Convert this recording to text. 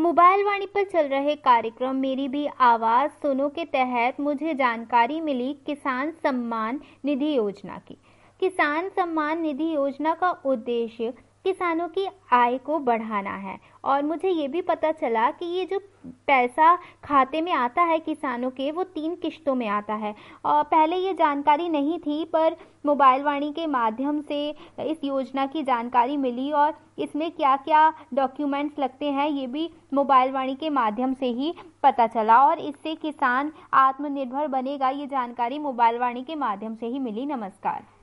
Mobile वाणी पर चल रहे कार्यक्रम मेरी भी आवाज़ सुनो के तहत मुझे जानकारी मिली किसान सम्मान निधि योजना की। किसान सम्मान निधि योजना का उद्देश्य किसानों की आय को बढ़ाना है और मुझे ये भी पता चला कि ये जो पैसा खाते में आता है किसानों के, वो 3 किश्तों में आता है। और पहले ये जानकारी नहीं थी, पर मोबाइल वाणी के माध्यम से इस योजना की जानकारी मिली और इसमें क्या क्या डॉक्यूमेंट्स लगते हैं ये भी मोबाइल वाणी के माध्यम से ही पता चला और इससे किसान आत्मनिर्भर बनेगा, ये जानकारी मोबाइल वाणी के माध्यम से ही मिली। नमस्कार।